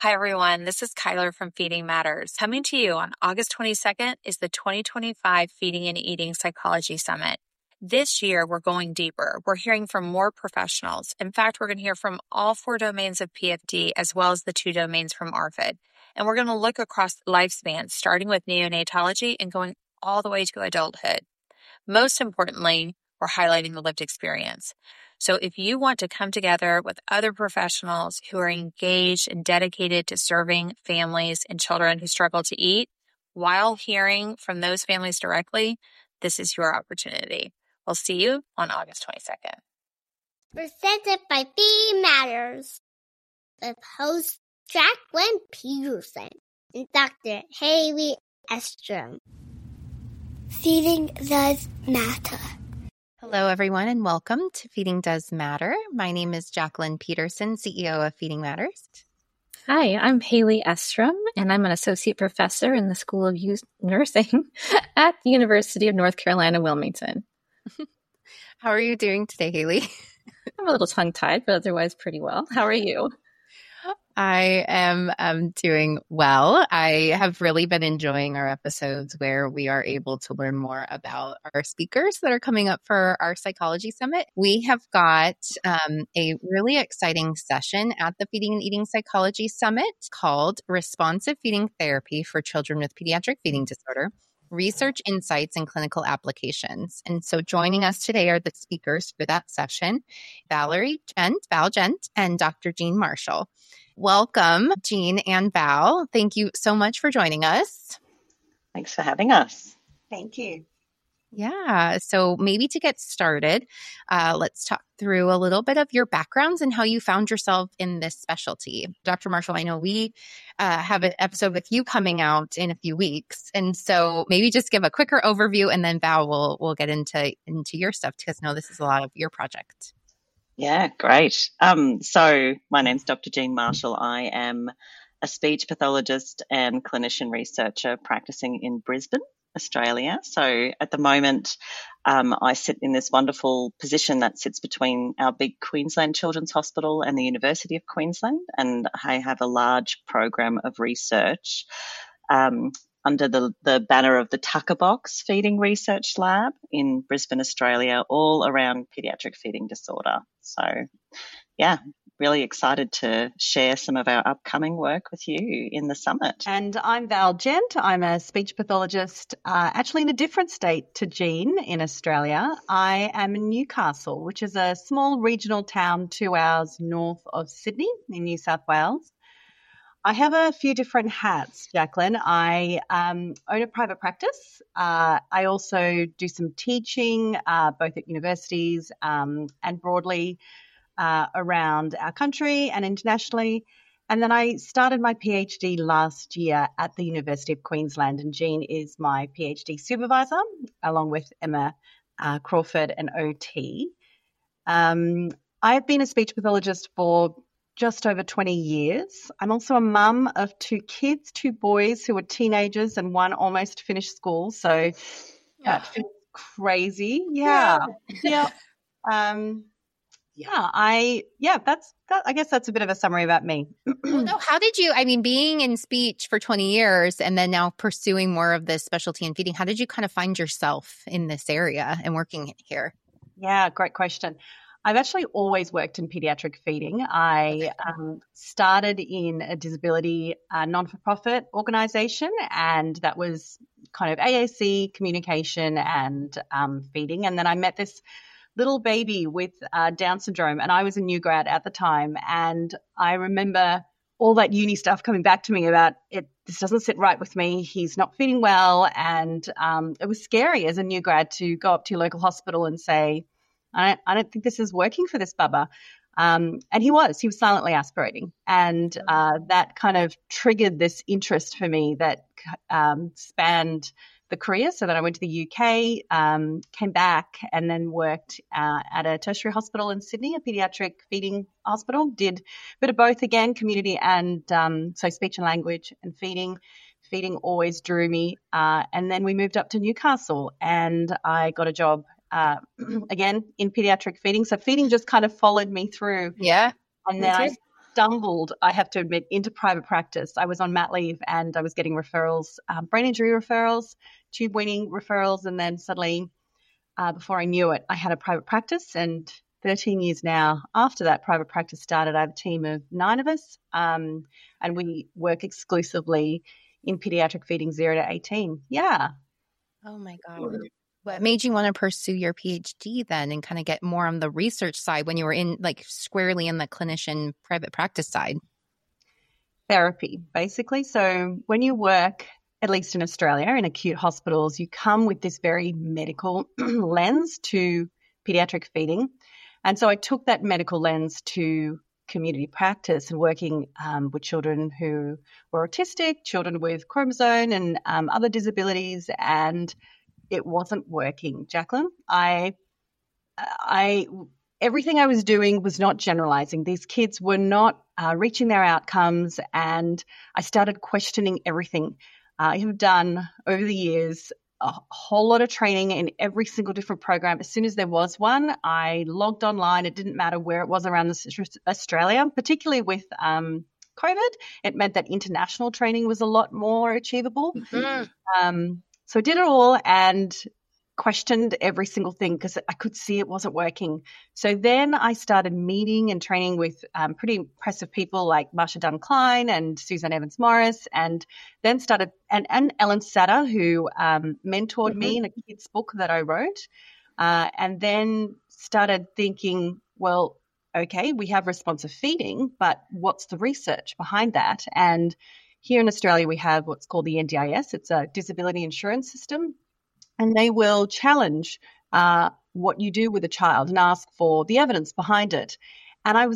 Hi, everyone. This is Kyler from Feeding Matters. Coming to you on August 22nd is the 2025 Feeding and Eating Psychology Summit. This year, we're going deeper. We're hearing from more professionals. In fact, we're going to hear from all 4 domains of PFD as well as the 2 domains from ARFID. And we're going to look across lifespans, starting with neonatology and going all the way to adulthood. Most importantly, we're highlighting the lived experience. So if you want to come together with other professionals who are engaged and dedicated to serving families and children who struggle to eat, while hearing from those families directly, this is your opportunity. We'll see you on August 22nd. Presented by Feeding Matters with host Jacqueline Peterson and Dr. Haley Estrom. Feeding does matter. Hello, everyone, and welcome to Feeding Does Matter. My name is Jacqueline Peterson, CEO of Feeding Matters. Hi, I'm Haley Estrom, and I'm an associate professor in the School of Nursing at the University of North Carolina, Wilmington. How are you doing today, Haley? I'm a little tongue-tied, but otherwise pretty well. How are you? I am doing well. I have really been enjoying our episodes where we are able to learn more about our speakers that are coming up for our Psychology Summit. We have got a really exciting session at the Feeding and Eating Psychology Summit called Responsive Feeding Therapy for Children with Pediatric Feeding Disorder, Research Insights and Clinical Applications. And so joining us today are the speakers for that session, Val Gent, and Dr. Jean Marshall. Welcome, Jean and Val. Thank you so much for joining us. Thanks for having us. Thank you. Yeah. So maybe to get started, let's talk through a little bit of your backgrounds and how you found yourself in this specialty. Dr. Marshall, I know we have an episode with you coming out in a few weeks. And so maybe just give a quicker overview, and then Val will get into your stuff, because I know this is a lot of your project. Yeah, great. So my name's Dr. Jean Marshall. I am a speech pathologist and clinician researcher practicing in Brisbane, Australia. So at the moment, I sit in this wonderful position that sits between our big Queensland Children's Hospital and the University of Queensland, and I have a large program of research under the banner of the Tucker Box Feeding Research Lab in Brisbane, Australia, all around pediatric feeding disorder. So, yeah, really excited to share some of our upcoming work with you in the summit. And I'm Val Gent. I'm a speech pathologist, actually in a different state to Jean in Australia. I am in Newcastle, which is a small regional town 2 hours north of Sydney in New South Wales. I have a few different hats, Jacqueline. I own a private practice. I also do some teaching, both at universities and broadly around our country and internationally. And then I started my PhD last year at the University of Queensland, and Jean is my PhD supervisor, along with Emma Crawford and OT. I have been a speech pathologist for just over 20 years. I'm also a mum of 2 kids, 2 boys who are teenagers and one almost finished school. So that feels crazy. Yeah. I guess that's a bit of a summary about me. Well, no, how did you, being in speech for 20 years and then now pursuing more of this specialty in feeding, how did you kind of find yourself in this area and working here? Yeah, great question. I've actually always worked in pediatric feeding. I started in a disability non-for-profit organisation, and that was kind of AAC, communication and feeding. And then I met this little baby with Down syndrome, and I was a new grad at the time. And I remember all that uni stuff coming back to me about it. This doesn't sit right with me. He's not feeding well. And it was scary as a new grad to go up to your local hospital and say, I don't think this is working for this bubba. And he was silently aspirating. And that kind of triggered this interest for me that spanned the career. So then I went to the UK, came back, and then worked at a tertiary hospital in Sydney, a pediatric feeding hospital. Did a bit of both again, community and so speech and language and feeding. Feeding always drew me. And then we moved up to Newcastle, and I got a job again in pediatric feeding. So feeding just kind of followed me through. Yeah. And then stumbled, I have to admit, into private practice. I was on mat leave and I was getting referrals, brain injury referrals, tube weaning referrals, and then suddenly, before I knew it, I had a private practice. And 13 years now after that private practice started, I have a team of 9 of us, and we work exclusively in pediatric feeding 0 to 18. Yeah. Oh my God. What made you want to pursue your PhD then and kind of get more on the research side when you were in like squarely in the clinician private practice side? Therapy, basically. So when you work, at least in Australia, in acute hospitals, you come with this very medical lens to pediatric feeding. And so I took that medical lens to community practice and working with children who were autistic, children with chromosome and other disabilities, and it wasn't working, Jacqueline. Everything I was doing was not generalizing. These kids were not reaching their outcomes, and I started questioning everything. I have done over the years a whole lot of training in every single different program. As soon as there was one, I logged online. It didn't matter where it was around Australia, particularly with COVID. It meant that international training was a lot more achievable. Mm-hmm. So I did it all and questioned every single thing because I could see it wasn't working. So then I started meeting and training with pretty impressive people like Marsha Dunn Klein and Suzanne Evans Morris, and then started, and Ellen Satter, who mentored me in a kid's book that I wrote, and then started thinking, well, okay, we have responsive feeding, but what's the research behind that? And here in Australia, we have what's called the NDIS. It's a disability insurance system. And they will challenge what you do with a child and ask for the evidence behind it. And I was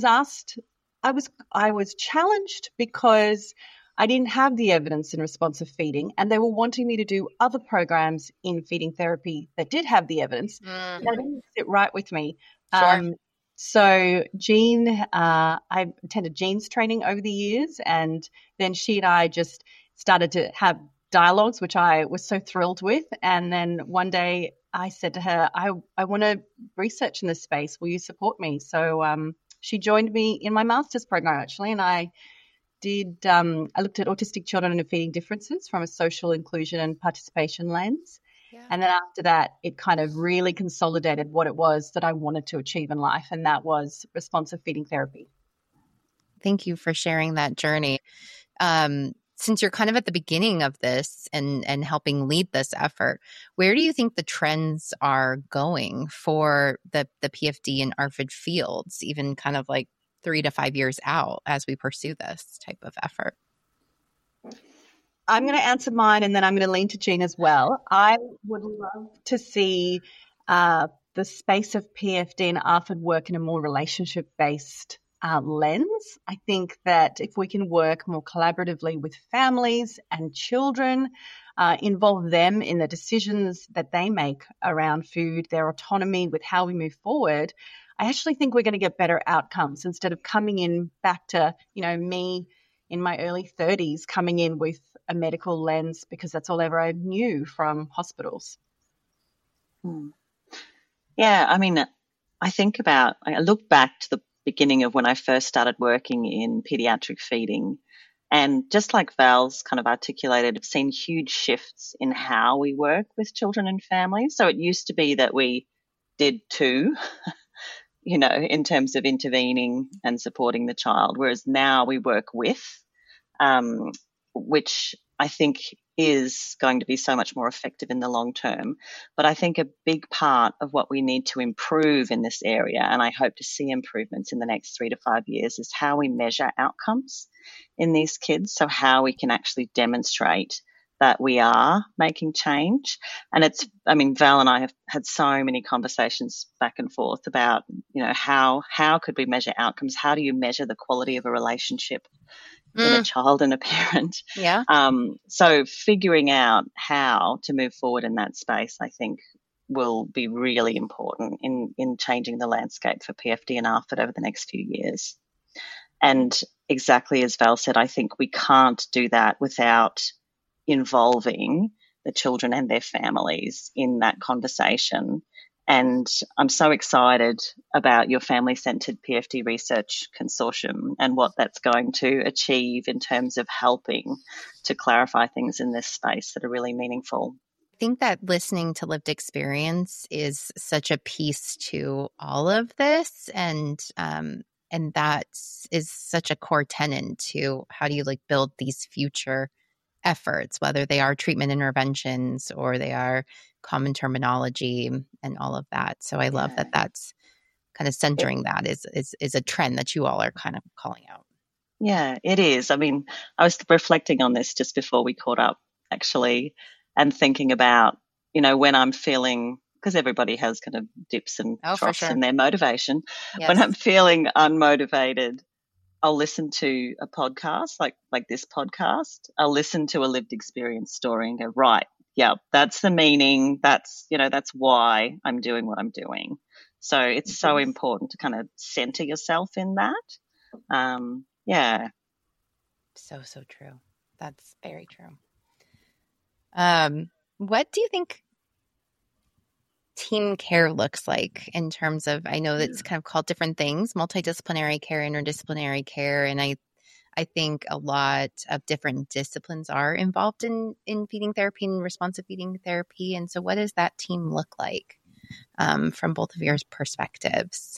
challenged because I didn't have the evidence in responsive feeding, and they were wanting me to do other programs in feeding therapy that did have the evidence. That didn't sit right with me. Sure. So Jean, I attended Jean's training over the years, and then she and I just started to have dialogues, which I was so thrilled with. And then one day I said to her, I want to research in this space. Will you support me? So she joined me in my master's program, actually, and I did. I looked at autistic children and feeding differences from a social inclusion and participation lens. Yeah. And then after that, it kind of really consolidated what it was that I wanted to achieve in life, and that was responsive feeding therapy. Thank you for sharing that journey. Since you're kind of at the beginning of this and helping lead this effort, where do you think the trends are going for the PFD and ARFID fields, even kind of like 3 to 5 years out as we pursue this type of effort? I'm going to answer mine, and then I'm going to lean to Jean as well. I would love to see the space of PFD and ARFID work in a more relationship-based lens. I think that if we can work more collaboratively with families and children, involve them in the decisions that they make around food, their autonomy with how we move forward, I actually think we're going to get better outcomes instead of coming in back to, me in my early 30s coming in with a medical lens because that's all ever I knew from hospitals. Yeah, I mean, I look back to the beginning of when I first started working in pediatric feeding, and just like Val's kind of articulated, I've seen huge shifts in how we work with children and families. So it used to be that we did two, in terms of intervening and supporting the child, whereas now we work with, which I think is going to be so much more effective in the long term. But I think a big part of what we need to improve in this area, and I hope to see improvements in the next 3 to 5 years, is how we measure outcomes in these kids. So how we can actually demonstrate that we are making change. And Val and I have had so many conversations back and forth about, how could we measure outcomes? How do you measure the quality of a relationship with a child and a parent? Yeah. So figuring out how to move forward in that space, I think, will be really important in changing the landscape for PFD and ARFID over the next few years. And exactly as Val said, I think we can't do that without involving the children and their families in that conversation And I'm so excited about your family-centred PFD research consortium and what that's going to achieve in terms of helping to clarify things in this space that are really meaningful. I think that listening to lived experience is such a piece to all of this, and that is such a core tenet to how do you like build these future efforts, whether they are treatment interventions or they are common terminology and all of that. So I love that that's kind of centering that is a trend that you all are kind of calling out. Yeah, it is. I mean, I was reflecting on this just before we caught up, actually, and thinking about, when I'm feeling, because everybody has kind of dips and troughs in their motivation. Yes. When I'm feeling unmotivated, I'll listen to a podcast like this podcast. I'll listen to a lived experience story and go, right, yeah, that's the meaning. That's why I'm doing what I'm doing. So it's so important to kind of center yourself in that. Yeah. So true. That's very true. What do you think team care looks like in terms of, I know it's kind of called different things, multidisciplinary care, interdisciplinary care, and I think a lot of different disciplines are involved in feeding therapy and responsive feeding therapy. And so what does that team look like from both of your perspectives?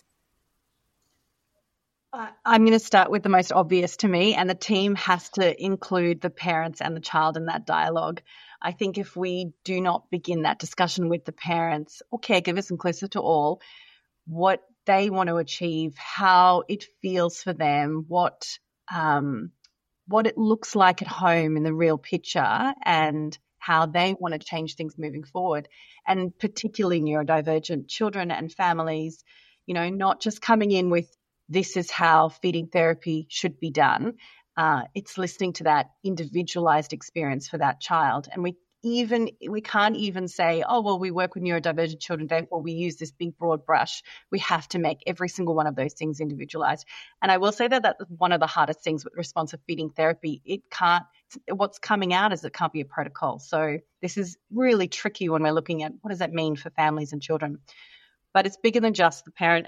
I'm going to start with the most obvious to me, and the team has to include the parents and the child in that dialogue. I think if we do not begin that discussion with the parents or caregivers, inclusive to all, what they want to achieve, how it feels for them, what it looks like at home in the real picture, and how they want to change things moving forward, and particularly neurodivergent children and families, not just coming in with this is how feeding therapy should be done. It's listening to that individualized experience for that child. And we can't even say, oh, well, we work with neurodivergent children, therefore we use this big broad brush. We have to make every single one of those things individualized. And I will say that that's one of the hardest things with responsive feeding therapy. What's coming out is it can't be a protocol. So this is really tricky when we're looking at what does that mean for families and children. But it's bigger than just the parent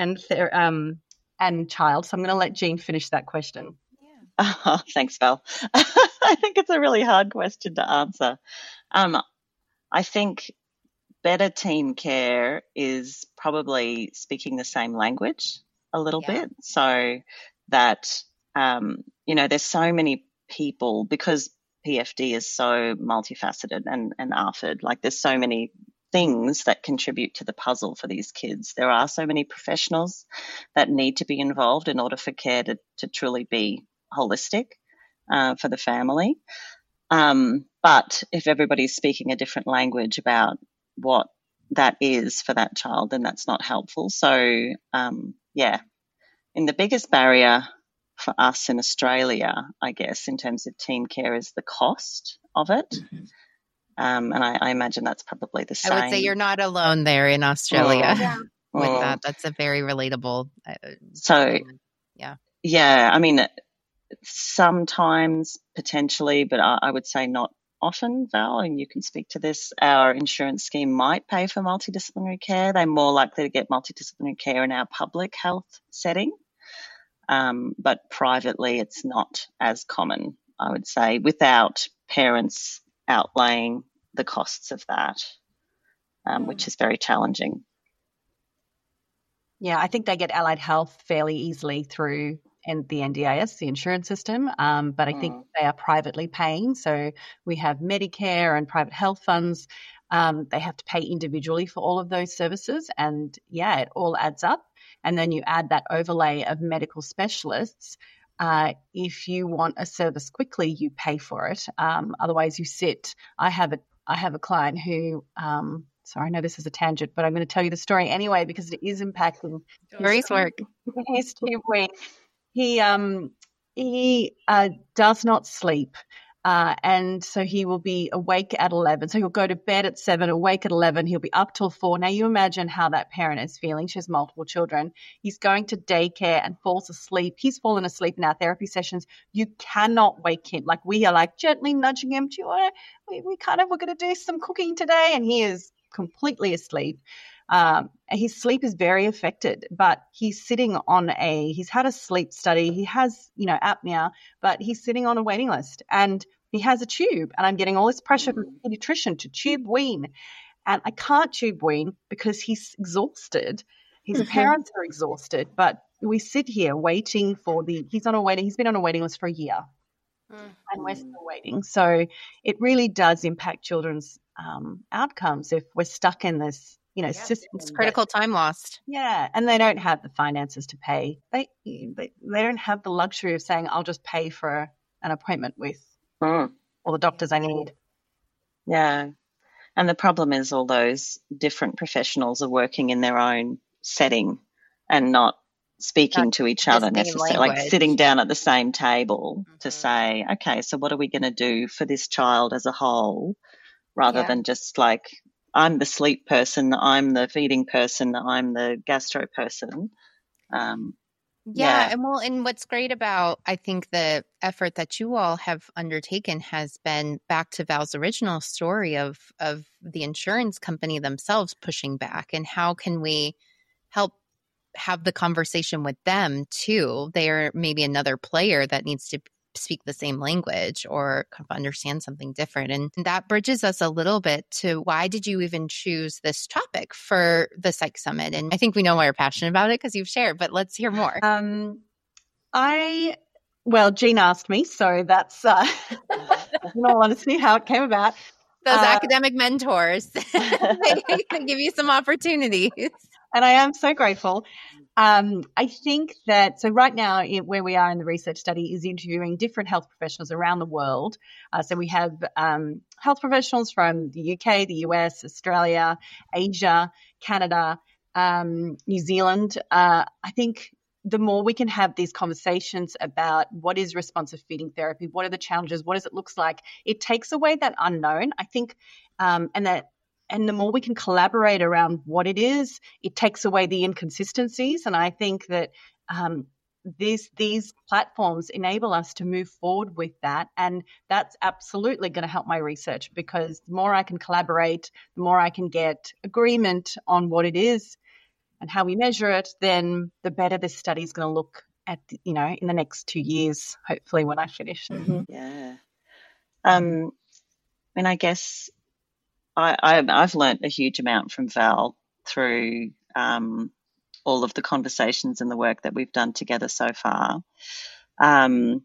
and child. So I'm going to let Jean finish that question. Oh, thanks, Val. I think it's a really hard question to answer. I think better team care is probably speaking the same language a little bit, so that, there's so many people, because PFD is so multifaceted and ARFID, like there's so many things that contribute to the puzzle for these kids. There are so many professionals that need to be involved in order for care to truly be holistic for the family. But if everybody's speaking a different language about what that is for that child, then that's not helpful. So, and the biggest barrier for us in Australia, I guess, in terms of team care is the cost of it. Mm-hmm. And I imagine that's probably the same. I would say you're not alone there in Australia with that. That's a very relatable. Yeah. I mean, sometimes potentially, but I would say not often, Val, and you can speak to this. Our insurance scheme might pay for multidisciplinary care. They're more likely to get multidisciplinary care in our public health setting. But privately, it's not as common, I would say, without parents outlaying the costs of that, which is very challenging. Yeah, I think they get allied health fairly easily through the NDIS, the insurance system, but I think they are privately paying. So we have Medicare and private health funds. They have to pay individually for all of those services, and it all adds up. And then you add that overlay of medical specialists. If you want a service quickly, you pay for it. Otherwise, you sit. I have a client who, sorry, I know this is a tangent, but I'm going to tell you the story anyway because it is impacting Stories work. His team week. He does not sleep. And so he will be awake at 11. So he'll go to bed at 7, awake at 11. He'll be up till 4. Now you imagine how that parent is feeling. She has multiple children. He's going to daycare and falls asleep. He's fallen asleep in our therapy sessions. You cannot wake him. Like we are like gently nudging him. We're going to do some cooking today. And he is completely asleep. His sleep is very affected, but he's had a sleep study. He has, apnea, but he's sitting on a waiting list and he has a tube, and I'm getting all this pressure from the pediatrician to tube wean. And I can't tube wean because he's exhausted. His parents are exhausted, but we sit here waiting he's been on a waiting list for a year. And we're still waiting. So it really does impact children's outcomes if we're stuck in this, system. It's critical time lost. Yeah, and they don't have the finances to pay. They don't have the luxury of saying, I'll just pay for an appointment with all the doctors I need. Yeah. And the problem is all those different professionals are working in their own setting and not speaking to each other necessarily, like sitting down at the same table to say, okay, so what are we going to do for this child as a whole, rather than just like, I'm the sleep person, I'm the feeding person, I'm the gastro person. And what's great about, I think, the effort that you all have undertaken has been back to Val's original story of the insurance company themselves pushing back, and how can we help have the conversation with them too. They're maybe another player that needs to speak the same language or kind of understand something different. And that bridges us a little bit to, why did you even choose this topic for the Psych Summit? And I think we know why you're passionate about it because you've shared, but let's hear more. Jean asked me, so that's in all honesty how it came about. Those academic mentors, they give you some opportunities. And I am so grateful. I think that, so right now where we are in the research study is interviewing different health professionals around the world. So we have health professionals from the UK, the US, Australia, Asia, Canada, New Zealand. I think the more we can have these conversations about what is responsive feeding therapy, what are the challenges, what does it look like, it takes away that unknown, I think, and the more we can collaborate around what it is, it takes away the inconsistencies. And I think that these platforms enable us to move forward with that. And that's absolutely going to help my research, because the more I can collaborate, the more I can get agreement on what it is and how we measure it, then the better this study is going to look at, in the next 2 years, hopefully, when I finish. Mm-hmm. Yeah. I guess I've learnt a huge amount from Val through all of the conversations and the work that we've done together so far. And,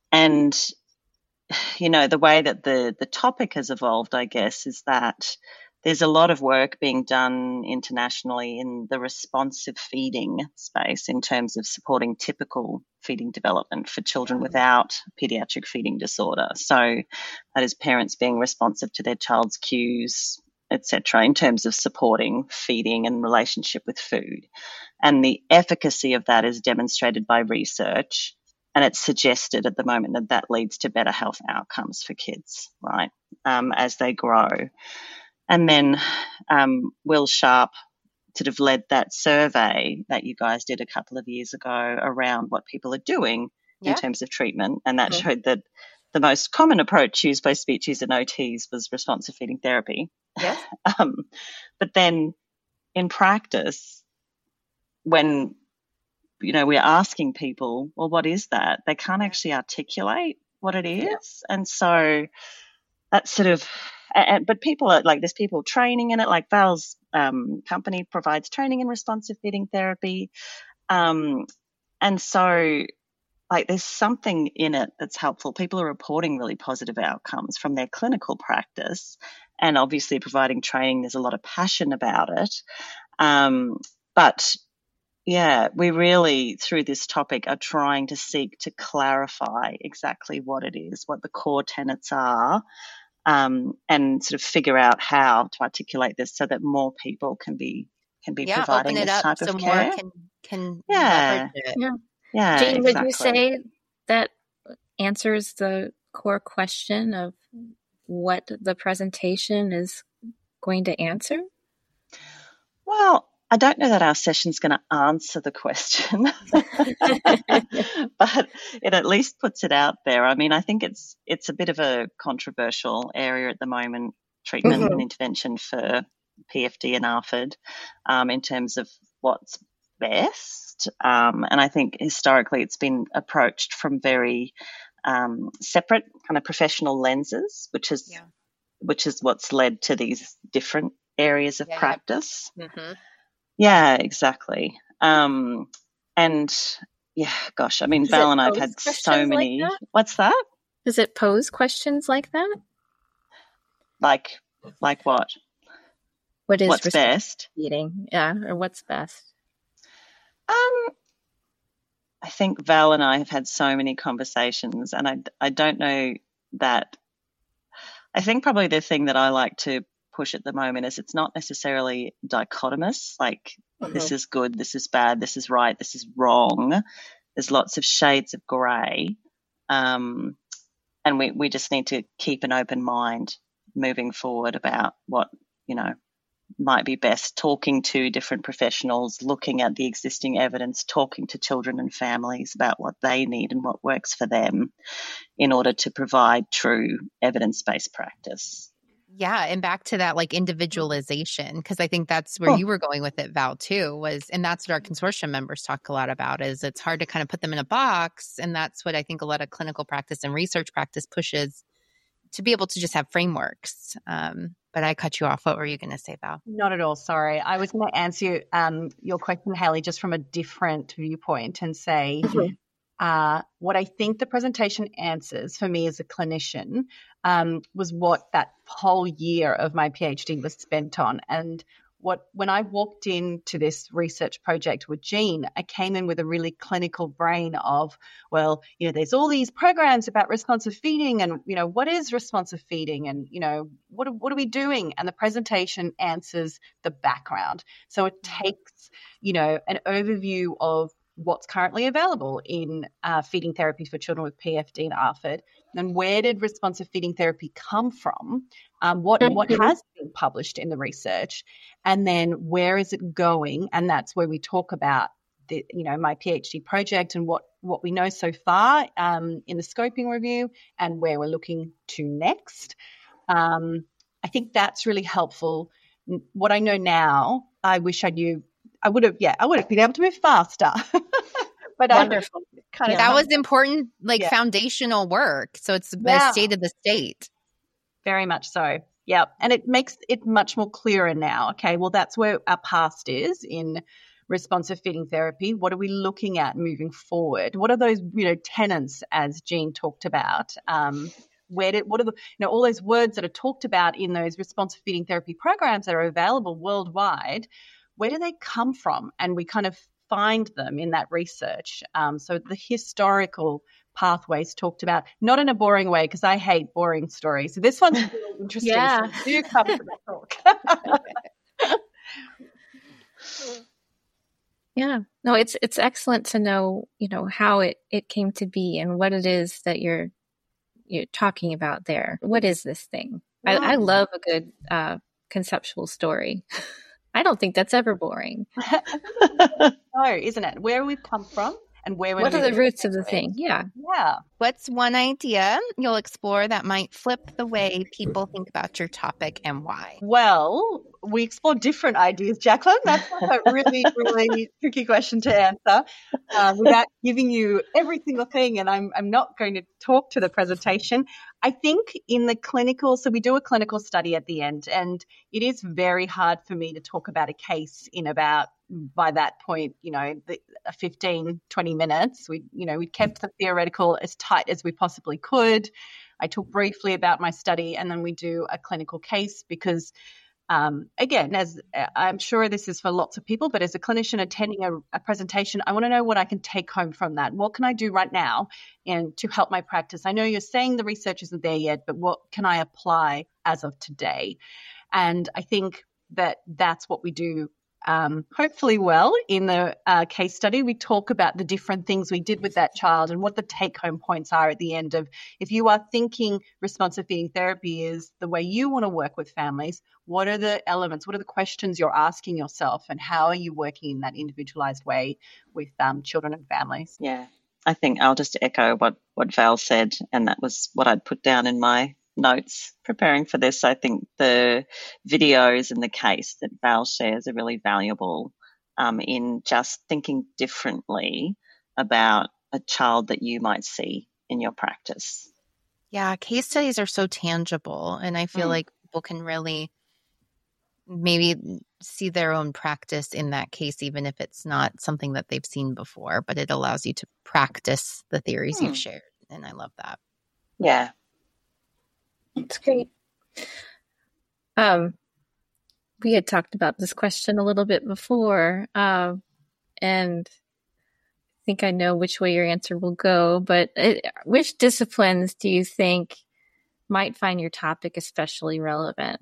the way that the topic has evolved, I guess, is that there's a lot of work being done internationally in the responsive feeding space in terms of supporting typical feeding development for children without pediatric feeding disorder. So that is parents being responsive to their child's cues, etc., in terms of supporting feeding and relationship with food. And the efficacy of that is demonstrated by research, and it's suggested at the moment that leads to better health outcomes for kids, right, as they grow. And then Will Sharp sort of led that survey that you guys did a couple of years ago around what people are doing in terms of treatment. And that showed that the most common approach used by speechies and OTs was responsive feeding therapy. Yes. But then in practice, when, we're asking people, well, what is that? They can't actually articulate what it is. Yeah. And so that's sort of... but people are like, there's people training in it, like Val's company provides training in responsive feeding therapy. And so like there's something in it that's helpful. People are reporting really positive outcomes from their clinical practice, and obviously providing training, there's a lot of passion about it. But yeah, we really, through this topic, are trying to seek to clarify exactly what it is, what the core tenets are, and sort of figure out how to articulate this so that more people can be providing this type of care. More can leverage it. Yeah, Jane, exactly. Would you say that answers the core question of what the presentation is going to answer? Well, I don't know that our session's going to answer the question, but it at least puts it out there. I mean, I think it's a bit of a controversial area at the moment, treatment and intervention for PFD and ARFID in terms of what's best. And I think historically it's been approached from very separate kind of professional lenses, which is what's led to these different areas of practice. Mm-hmm. Yeah, exactly. And yeah, gosh, I mean, Val and I have had so many. Like what's that? Does it pose questions like that? Like what? What's best? Feeding, yeah, or what's best? I think Val and I have had so many conversations, and I don't know that. I think probably the thing that I like to push at the moment is it's not necessarily dichotomous, like this is good, this is bad, this is right, this is wrong. There's lots of shades of grey, and we just need to keep an open mind moving forward about what, might be best, talking to different professionals, looking at the existing evidence, talking to children and families about what they need and what works for them in order to provide true evidence-based practice. Yeah, and back to that like individualization, because I think that's where you were going with it, Val, too, and that's what our consortium members talk a lot about, is it's hard to kind of put them in a box, and that's what I think a lot of clinical practice and research practice pushes, to be able to just have frameworks. But I cut you off. What were you going to say, Val? Not at all. Sorry. I was going to answer your question, Haley, just from a different viewpoint and say what I think the presentation answers for me as a clinician was what that whole year of my PhD was spent on. And when I walked into this research project with Jean, I came in with a really clinical brain of, well, there's all these programs about responsive feeding and, what is responsive feeding and, what are we doing? And the presentation answers the background. So it takes, an overview of what's currently available in feeding therapy for children with PFD and ARFID, and where did responsive feeding therapy come from, what has been published in the research, and then where is it going, and that's where we talk about my PhD project and what we know so far in the scoping review and where we're looking to next. I think that's really helpful. What I know now, I wish I knew. I would have been able to move faster. But wonderful. That was important, foundational work. So it's the state of the state. Very much so. Yeah. And it makes it much more clearer now. Okay, well, that's where our past is in responsive feeding therapy. What are we looking at moving forward? What are those, tenets, as Jean talked about? What are the, all those words that are talked about in those responsive feeding therapy programs that are available worldwide? Where do they come from? And we kind of find them in that research. So the historical pathways talked about, not in a boring way, because I hate boring stories. So this one's really interesting. Yeah. So do come to the talk. Yeah. No, it's excellent to know, how it came to be and what it is that you're talking about there. What is this thing? I love a good conceptual story. I don't think that's ever boring. No, isn't it? Where we've come from and where we're what are the roots of the thing? Yeah. What's one idea you'll explore that might flip the way people think about your topic and why? Well, we explore different ideas, Jacqueline. That's a really, really tricky question to answer without giving you every single thing. And I'm not going to talk to the presentation. I think in the clinical, so we do a clinical study at the end, and it is very hard for me to talk about a case in about, by that point, 15, 20 minutes. We kept the theoretical as tight as we possibly could. I talk briefly about my study, and then we do a clinical case because, again, as I'm sure this is for lots of people, but as a clinician attending a presentation, I want to know what I can take home from that. What can I do right now and to help my practice? I know you're saying the research isn't there yet, but what can I apply as of today? And I think that's what we do. Hopefully well in the case study. We talk about the different things we did with that child and what the take-home points are at the end of, if you are thinking responsive feeding therapy is the way you want to work with families, what are the elements, what are the questions you're asking yourself, and how are you working in that individualized way with children and families? Yeah, I think I'll just echo what Val said, and that was what I'd put down in my notes preparing for this. I think the videos and the case that Val shares are really valuable in just thinking differently about a child that you might see in your practice. Yeah, case studies are so tangible, and I feel like people can really maybe see their own practice in that case, even if it's not something that they've seen before, but it allows you to practice the theories you've shared. And I love that. Yeah. That's great. We had talked about this question a little bit before, and I think I know which way your answer will go, but which disciplines do you think might find your topic especially relevant?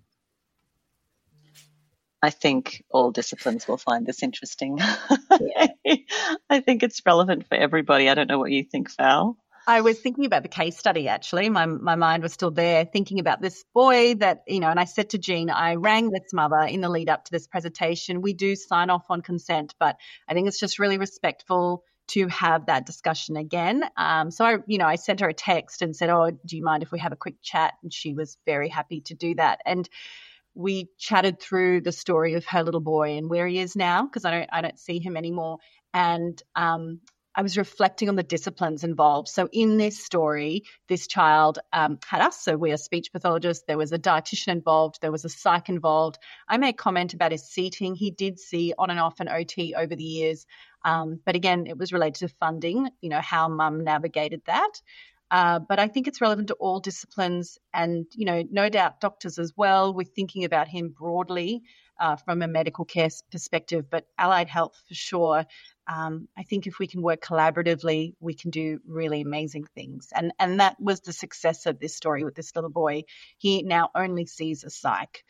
I think all disciplines will find this interesting. Yeah. I think it's relevant for everybody. I don't know what you think, Val. I was thinking about the case study, actually. My mind was still there thinking about this boy that, and I said to Jean, I rang this mother in the lead up to this presentation. We do sign off on consent, but I think it's just really respectful to have that discussion again. So I sent her a text and said, oh, do you mind if we have a quick chat? And she was very happy to do that. And we chatted through the story of her little boy and where he is now, because I don't see him anymore. And I was reflecting on the disciplines involved. So in this story, this child had us. So we are speech pathologists. There was a dietitian involved. There was a psych involved. I made comment about his seating. He did see on and off an OT over the years. But again, it was related to funding, how mum navigated that. But I think it's relevant to all disciplines and, no doubt doctors as well. We're thinking about him broadly from a medical care perspective, but allied health for sure. I think if we can work collaboratively, we can do really amazing things. And that was the success of this story with this little boy. He now only sees a psych.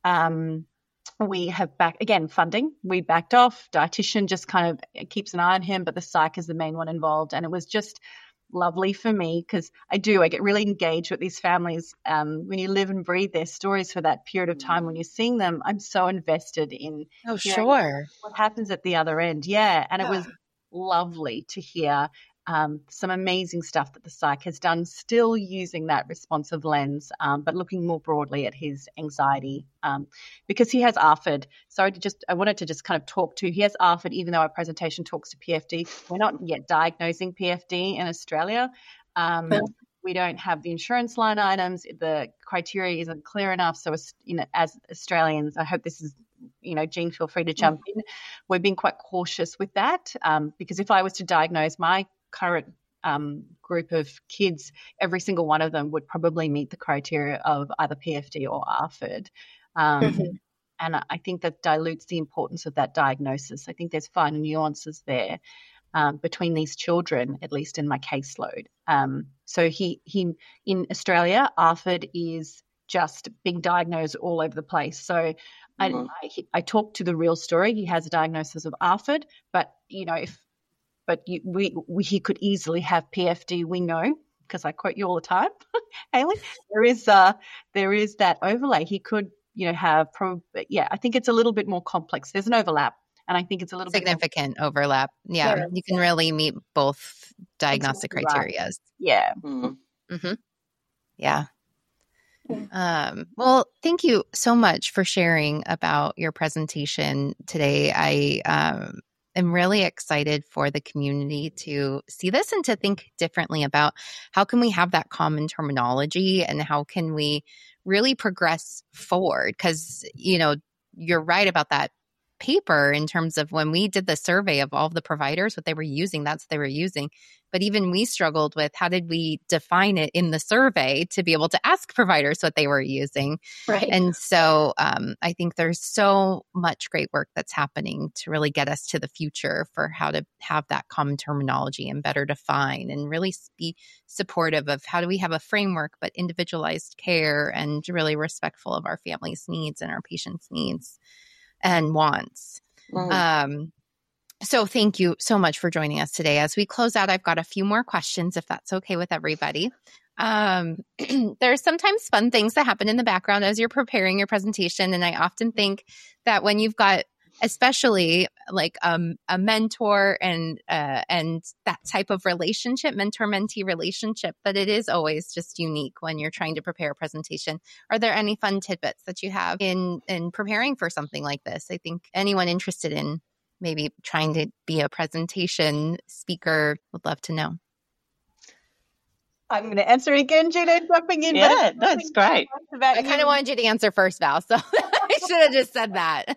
We have funding. We backed off. Dietitian just kind of keeps an eye on him, but the psych is the main one involved. And it was just lovely for me because I get really engaged with these families. When you live and breathe their stories for that period of time, when you're seeing them, I'm so invested in what happens at the other end. Yeah. And it was lovely to hear some amazing stuff that the psych has done, still using that responsive lens, but looking more broadly at his anxiety because he has ARFID. I wanted to just kind of talk to, he has ARFID, even though our presentation talks to PFD. We're not yet diagnosing PFD in Australia. We don't have the insurance line items. The criteria isn't clear enough. So, as Australians, I hope this is, Jean, feel free to jump in. We're being quite cautious with that because if I was to diagnose my current group of kids, every single one of them would probably meet the criteria of either PFD or ARFID. And I think that dilutes the importance of that diagnosis. I think there's fine nuances there between these children, at least in my caseload. So he in Australia, ARFID is just being diagnosed all over the place. So I talked to the real story. He has a diagnosis of ARFID, but he could easily have PFD. We know, because I quote you all the time, Hayley. There is that overlay. He could, have I think it's a little bit more complex. There's an overlap, and I think it's a little significant overlap. Yeah, you can really meet both diagnostic criteria. Right. Yeah. Mm-hmm. Yeah. Well, thank you so much for sharing about your presentation today. I'm really excited for the community to see this and to think differently about how can we have that common terminology and how can we really progress forward? Because, you're right about that paper in terms of when we did the survey of all of the providers, what they were using, that's what they were using. But even we struggled with how did we define it in the survey to be able to ask providers what they were using. Right. And so I think there's so much great work that's happening to really get us to the future for how to have that common terminology and better define and really be supportive of how do we have a framework, but individualized care and really respectful of our family's needs and our patients' needs and wants. So thank you so much for joining us today. As we close out, I've got a few more questions, if that's okay with everybody. There's sometimes fun things that happen in the background as you're preparing your presentation. And I often think that when you've got especially like a mentor and that type of relationship, mentor-mentee relationship, but it is always just unique when you're trying to prepare a presentation. Are there any fun tidbits that you have in preparing for something like this? I think anyone interested in maybe trying to be a presentation speaker would love to know. I'm going to answer again, Gina, jumping in. Yeah, that's great. I kind of wanted you to answer first, Val, so I should have just said that.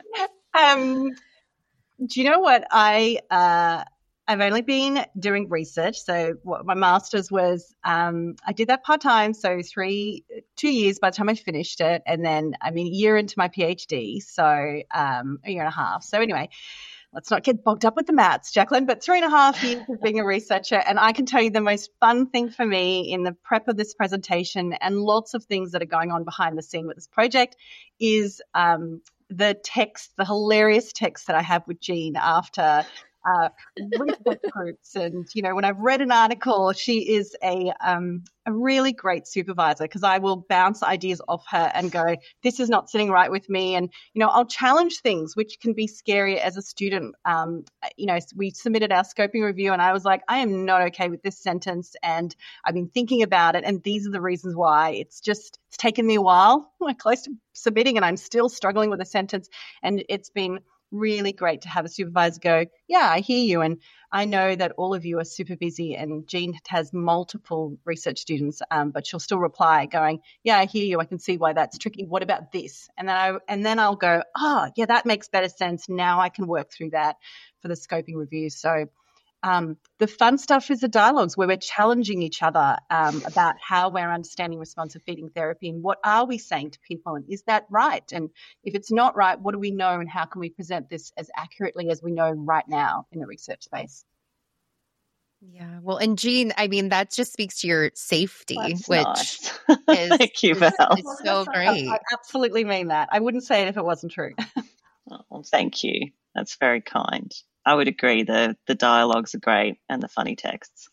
Do you know what? I've only been doing research. So what my master's was, I did that part-time. So 2 years by the time I finished it. And then I'm a year into my PhD. So a year and a half. So anyway, let's not get bogged up with the maths, Jacqueline, but 3.5 years of being a researcher. And I can tell you the most fun thing for me in the prep of this presentation and lots of things that are going on behind the scene with this project is the hilarious text that I have with Jean after research groups. And, when I've read an article, she is a really great supervisor because I will bounce ideas off her and go, this is not sitting right with me. And, I'll challenge things, which can be scary as a student. We submitted our scoping review and I was like, I am not okay with this sentence. And I've been thinking about it. And these are the reasons why. It's taken me a while. We're close to submitting and I'm still struggling with a sentence. And it's been really great to have a supervisor go, yeah, I hear you. And I know that all of you are super busy and Jean has multiple research students, but she'll still reply going, yeah, I hear you. I can see why that's tricky. What about this? And then I'll go, oh, yeah, that makes better sense. Now I can work through that for the scoping review. So the fun stuff is the dialogues where we're challenging each other about how we're understanding responsive feeding therapy and what are we saying to people and is that right? And if it's not right, what do we know and how can we present this as accurately as we know right now in the research space? Yeah, well, and Jean, I mean, that just speaks to your safety, That's which nice. is, Thank you, Val. is so great. I absolutely mean that. I wouldn't say it if it wasn't true. Oh, thank you. That's very kind. I would agree. The dialogues are great and the funny texts.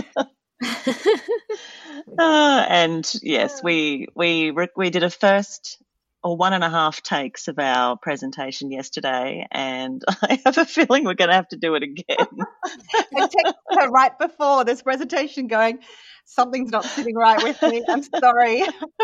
And yes, we did a first or 1.5 takes of our presentation yesterday, and I have a feeling we're going to have to do it again. I texted her right before this presentation going, something's not sitting right with me. I'm sorry.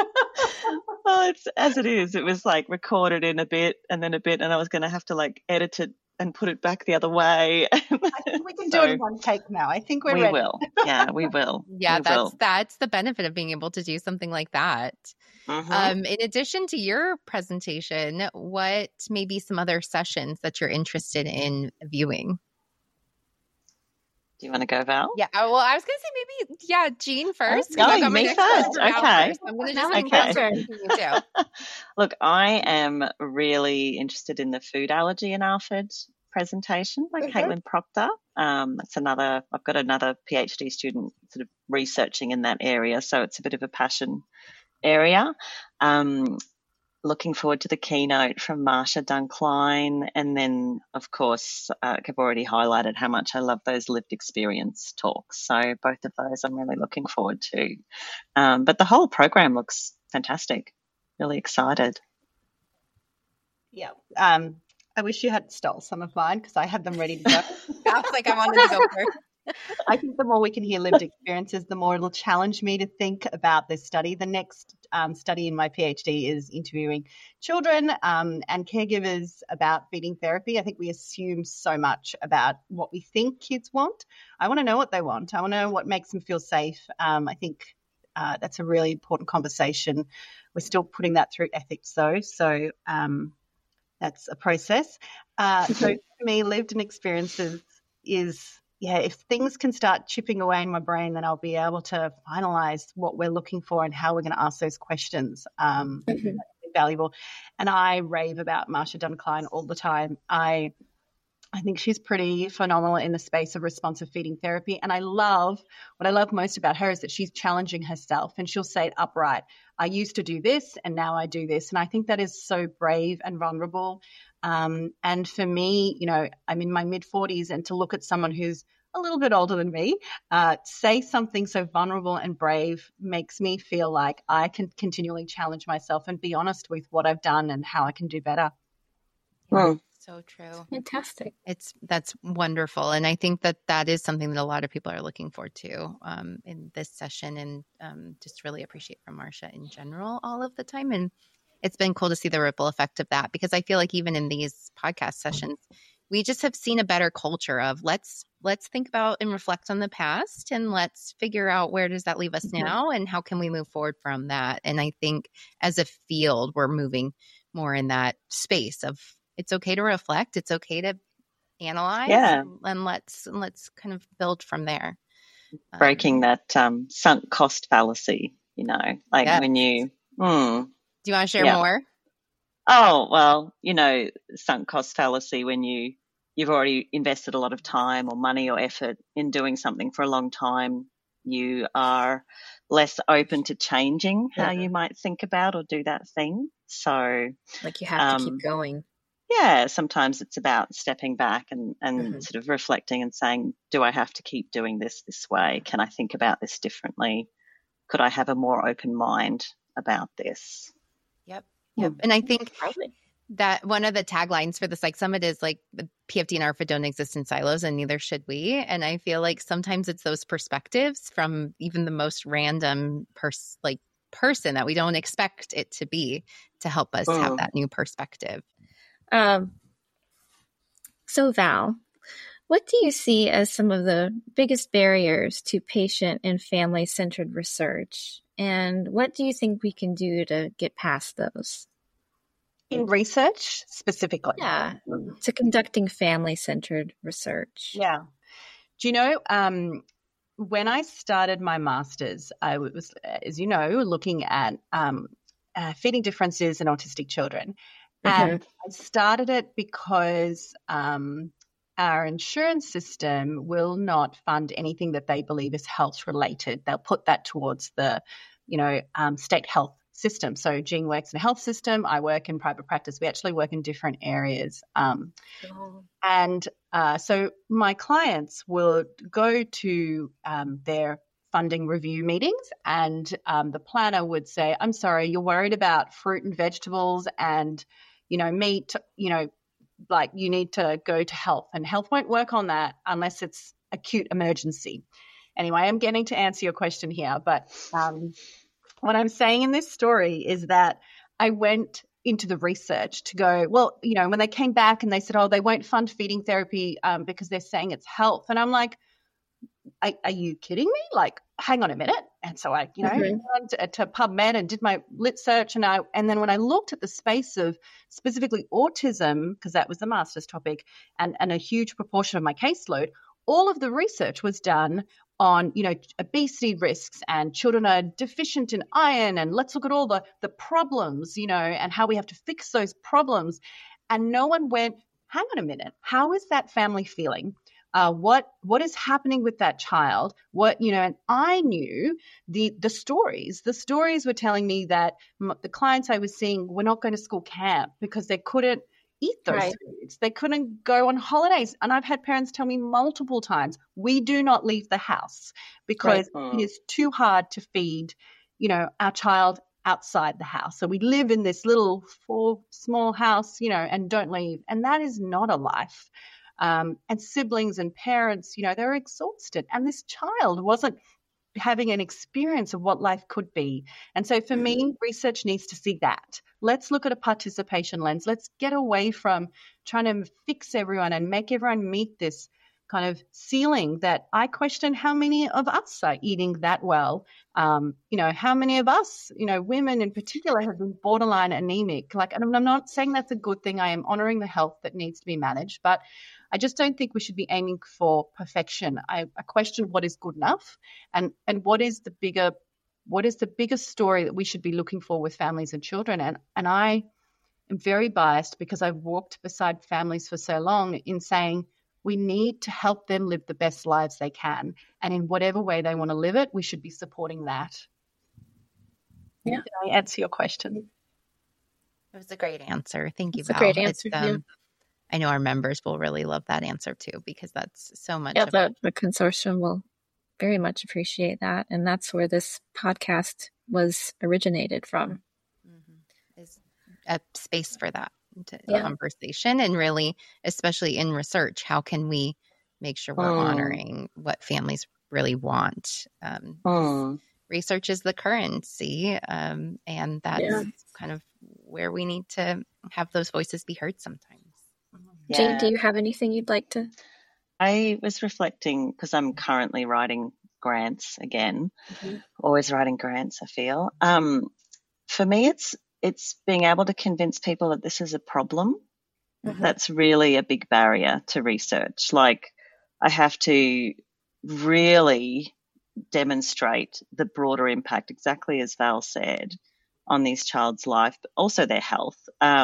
Well, it's as it is. It was like recorded in a bit and then a bit, and I was going to have to like edit it and put it back the other way. I think we can do it in one take now. I think we're ready. We will. Yeah, we will. Yeah, we that's the benefit of being able to do something like that. Mm-hmm. In addition to your presentation, what may be some other sessions that you're interested in viewing? Do you want to go, Val? Yeah, well, I was going to say maybe, Jean first. Oh, me first. Okay. I'm going to just Okay. Look, I am really interested in the food allergy in ARFID presentation by Caitlin Proctor. I've got another PhD student sort of researching in that area, so it's a bit of a passion area. Looking forward to the keynote from Marsha Duncline. And then, of course, I've already highlighted how much I love those lived experience talks. So both of those I'm really looking forward to. But the whole program looks fantastic. Really excited. Yeah. I wish you had stole some of mine because I had them ready to go. I was like, I wanted to go first. I think the more we can hear lived experiences, the more it'll challenge me to think about this study. The next study in my PhD is interviewing children and caregivers about feeding therapy. I think we assume so much about what we think kids want. I want to know what they want. I want to know what makes them feel safe. I think that's a really important conversation. We're still putting that through ethics, though. So that's a process. So for me, lived and experiences is... yeah, if things can start chipping away in my brain, then I'll be able to finalize what we're looking for and how we're going to ask those questions. That's valuable. And I rave about Marsha Duncline all the time. I think she's pretty phenomenal in the space of responsive feeding therapy. And what I love most about her is that she's challenging herself and she'll say it upright. I used to do this and now I do this. And I think that is so brave and vulnerable. And for me, I'm in my mid-40s, and to look at someone who's a little bit older than me say something so vulnerable and brave makes me feel like I can continually challenge myself and be honest with what I've done and how I can do better. Well, So true. Fantastic. That's wonderful. And I think that is something that a lot of people are looking forward to in this session, and just really appreciate from Marsha in general all of the time. And it's been cool to see the ripple effect of that, because I feel like even in these podcast sessions, we just have seen a better culture of let's think about and reflect on the past, and let's figure out where does that leave us now, and how can we move forward from that. And I think as a field, we're moving more in that space of it's okay to reflect, it's okay to analyze, and let's kind of build from there. Breaking that sunk cost fallacy, like when you. Do you want to share more? Oh, well, sunk cost fallacy when you've already invested a lot of time or money or effort in doing something for a long time, you are less open to changing how you might think about or do that thing. So like you have to keep going. Yeah, sometimes it's about stepping back and sort of reflecting and saying, do I have to keep doing this way? Can I think about this differently? Could I have a more open mind about this? Yep. And I think that one of the taglines for the Psych Summit is like, the PFD and ARFID don't exist in silos, and neither should we. And I feel like sometimes it's those perspectives from even the most random person that we don't expect it to be, to help us have that new perspective. So Val, what do you see as some of the biggest barriers to patient and family-centered research? And what do you think we can do to get past those? In research specifically? Yeah, to conducting family-centered research. Yeah. Do you know, when I started my master's, I was, as you know, looking at feeding differences in autistic children. And I started it because our insurance system will not fund anything that they believe is health related. They'll put that towards the, state health system. So Jean works in a health system. I work in private practice. We actually work in different areas. So my clients will go to their funding review meetings, and the planner would say, I'm sorry, you're worried about fruit and vegetables and meat, like you need to go to health, and health won't work on that unless it's acute emergency. Anyway, I'm getting to answer your question here, but what I'm saying in this story is that I went into the research to go, well, when they came back and they said, they won't fund feeding therapy because they're saying it's health. And I'm like, are you kidding me? Like, hang on a minute. And so I, went to PubMed and did my lit search. And then when I looked at the space of specifically autism, because that was the master's topic and a huge proportion of my caseload, all of the research was done on, obesity risks, and children are deficient in iron, and let's look at all the problems, and how we have to fix those problems. And no one went, hang on a minute, how is that family feeling? What is happening with that child? And I knew the stories. The stories were telling me that the clients I was seeing were not going to school camp because they couldn't eat those foods. They couldn't go on holidays. And I've had parents tell me multiple times, we do not leave the house because it is too hard to feed, our child outside the house. So we live in this little small house, and don't leave. And that is not a life. And siblings and parents, they're exhausted. And this child wasn't having an experience of what life could be. And so for me, research needs to see that. Let's look at a participation lens. Let's get away from trying to fix everyone and make everyone meet this kind of ceiling that I question how many of us are eating that well. How many of us, women in particular, have been borderline anemic. And I'm not saying that's a good thing. I am honoring the health that needs to be managed, but I just don't think we should be aiming for perfection. I question what is good enough, and what is the bigger story that we should be looking for with families and children. And I am very biased because I've walked beside families for so long in saying we need to help them live the best lives they can. And in whatever way they want to live it, we should be supporting that. Yeah. Did I answer your question? It was a great answer. Thank you, Val. It's a great answer. I know our members will really love that answer too, because that's so much. Yeah, the consortium will very much appreciate that. And that's where this podcast was originated from. Is a space for that. into conversation, and really, especially in research, how can we make sure we're honoring what families really want? Research is the currency, and that's kind of where we need to have those voices be heard sometimes. Jane, do you have anything you'd like to? I was reflecting because I'm currently writing grants again, always writing grants, I feel. For me, it's being able to convince people that this is a problem. That's really a big barrier to research. Like, I have to really demonstrate the broader impact, exactly as Val said, on these child's life, but also their health.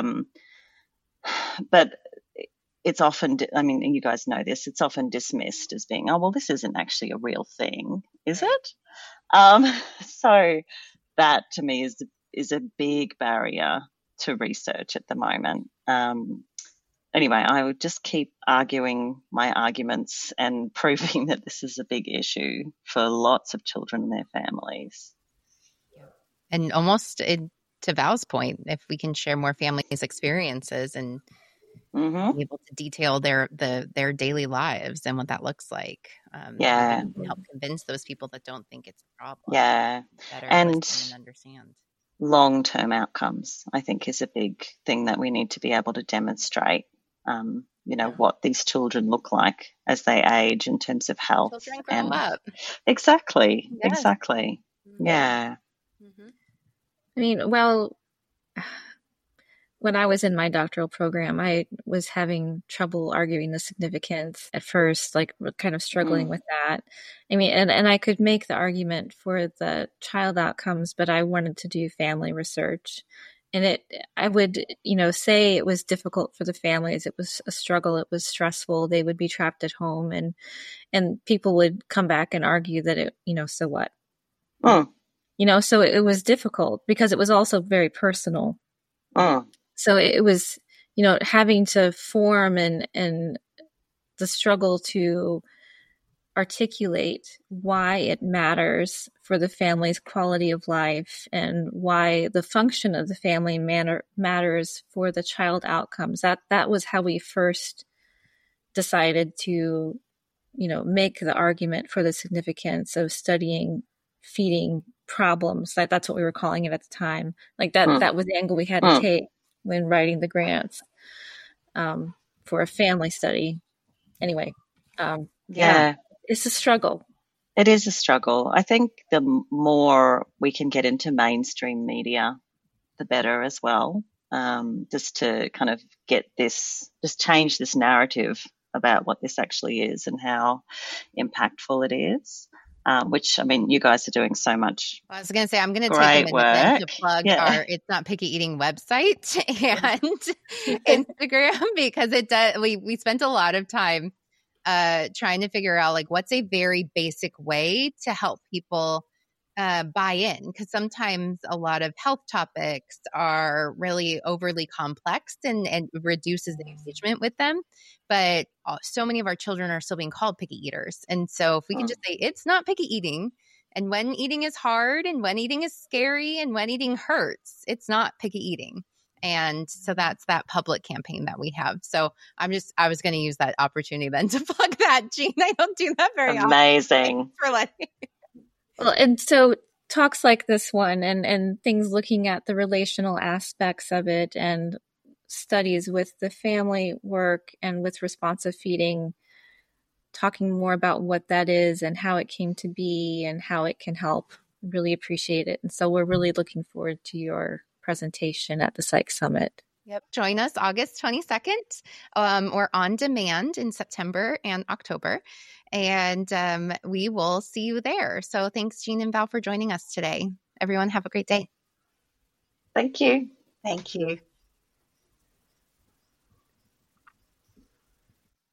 But it's often, I mean, you guys know this, it's often dismissed as being, oh, well, this isn't actually a real thing, is it? So that to me is a big barrier to research at the moment. Anyway, I would just keep arguing my arguments and proving that this is a big issue for lots of children and their families. And almost to Val's point, if we can share more families' experiences and be able to detail their daily lives and what that looks like, and help convince those people that don't think it's a problem. Better and understand. Long-term outcomes, I think, is a big thing that we need to be able to demonstrate. What these children look like as they age in terms of health. Children grow up. Exactly. Yes. Exactly. Yeah. I mean, well, when I was in my doctoral program, I was having trouble arguing the significance at first, like kind of struggling with that. I mean, and I could make the argument for the child outcomes, but I wanted to do family research. And I would, say it was difficult for the families. It was a struggle. It was stressful. They would be trapped at home, and people would come back and argue that it, so what? So it was difficult because it was also very personal. So it was, having to form and the struggle to articulate why it matters for the family's quality of life and why the function of the family matters for the child outcomes. That was how we first decided to, make the argument for the significance of studying feeding problems. That's what we were calling it at the time. Like that was the angle we had to take when writing the grants for a family study. Anyway, it's a struggle. It is a struggle. I think the more we can get into mainstream media, the better as well. Just to kind of change this narrative about what this actually is and how impactful it is. Which, I mean, you guys are doing so much. I was going to say, I'm going to take a minute to plug our It's Not Picky Eating website and Instagram, because it does. We spent a lot of time trying to figure out, like, what's a very basic way to help people buy in, because sometimes a lot of health topics are really overly complex and reduces the engagement with them. But so many of our children are still being called picky eaters. And so if we can just say it's not picky eating, and when eating is hard and when eating is scary and when eating hurts, it's not picky eating. And so that's that public campaign that we have. So I was going to use that opportunity then to plug that, Jean. I don't do that very often. Amazing. For letting Well, and so talks like this one and things looking at the relational aspects of it and studies with the family work and with responsive feeding, talking more about what that is and how it came to be and how it can help. Really appreciate it. And so we're really looking forward to your presentation at the Psych Summit. Yep. Join us August 22nd or on demand in September and October. And we will see you there. So thanks, Jean and Val, for joining us today. Everyone have a great day. Thank you. Thank you.